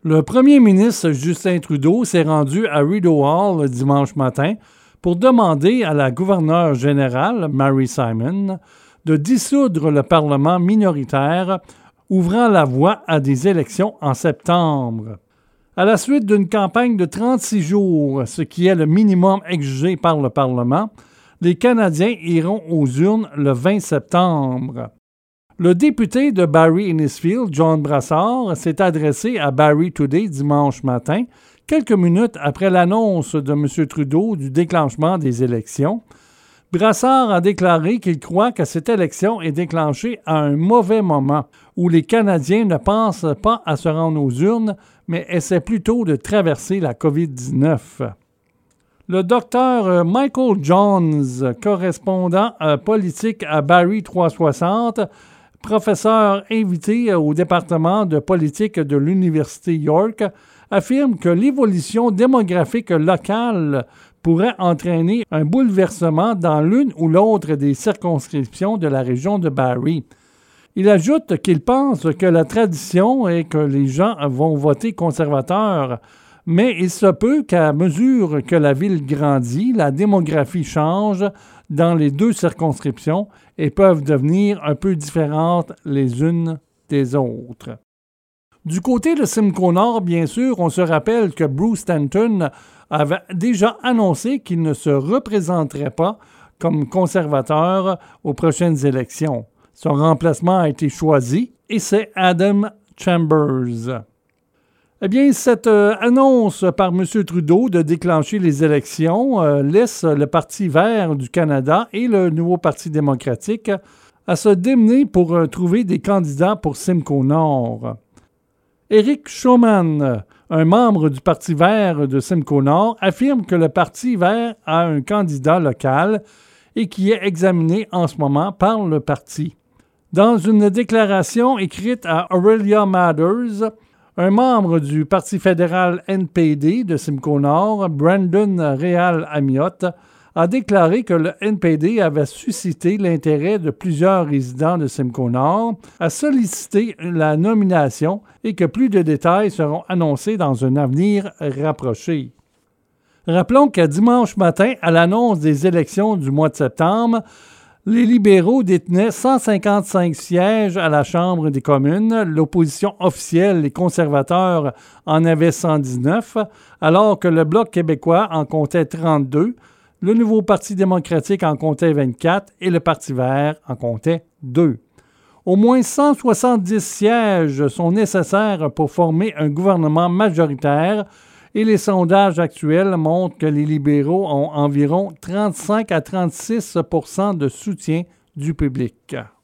Le premier ministre Justin Trudeau s'est rendu à Rideau Hall dimanche matin pour demander à la gouverneure générale, Mary Simon, de dissoudre le Parlement minoritaire, ouvrant la voie à des élections en septembre. À la suite d'une campagne de 36 jours, ce qui est le minimum exigé par le Parlement, les Canadiens iront aux urnes le 20 septembre. Le député de Barrie-Innisfil, John Brassard, s'est adressé à Barrie Today dimanche matin, quelques minutes après l'annonce de M. Trudeau du déclenchement des élections. Brassard a déclaré qu'il croit que cette élection est déclenchée à un mauvais moment, où les Canadiens ne pensent pas à se rendre aux urnes, mais essaient plutôt de traverser la COVID-19. Le docteur Michael Johns, correspondant politique à Barrie 360, professeur invité au département de politique de l'Université York, affirme que l'évolution démographique locale pourrait entraîner un bouleversement dans l'une ou l'autre des circonscriptions de la région de Barrie. Il ajoute qu'il pense que la tradition est que les gens vont voter conservateur, mais il se peut qu'à mesure que la ville grandit, la démographie change dans les deux circonscriptions et peuvent devenir un peu différentes les unes des autres. Du côté de Simcoe Nord, bien sûr, on se rappelle que Bruce Stanton avait déjà annoncé qu'il ne se représenterait pas comme conservateur aux prochaines élections. Son remplacement a été choisi et c'est Adam Chambers. Eh bien, cette annonce par M. Trudeau de déclencher les élections laisse le Parti vert du Canada et le Nouveau Parti démocratique à se démener pour trouver des candidats pour Simcoe Nord. Eric Showman, un membre du Parti vert de Simcoe Nord, affirme que le Parti vert a un candidat local et qui est examiné en ce moment par le parti. Dans une déclaration écrite à Aurelia Matters, un membre du Parti fédéral NPD de Simcoe Nord, Brandon Réal-Amiot, a déclaré que le NPD avait suscité l'intérêt de plusieurs résidents de Simcoe Nord à solliciter la nomination et que plus de détails seront annoncés dans un avenir rapproché. Rappelons qu'à dimanche matin, à l'annonce des élections du mois de septembre, les libéraux détenaient 155 sièges à la Chambre des communes. L'opposition officielle, les conservateurs, en avaient 119, alors que le Bloc québécois en comptait 32, le Nouveau Parti démocratique en comptait 24 et le Parti vert en comptait 2. Au moins 170 sièges sont nécessaires pour former un gouvernement majoritaire et les sondages actuels montrent que les libéraux ont environ 35 à 36 % de soutien du public.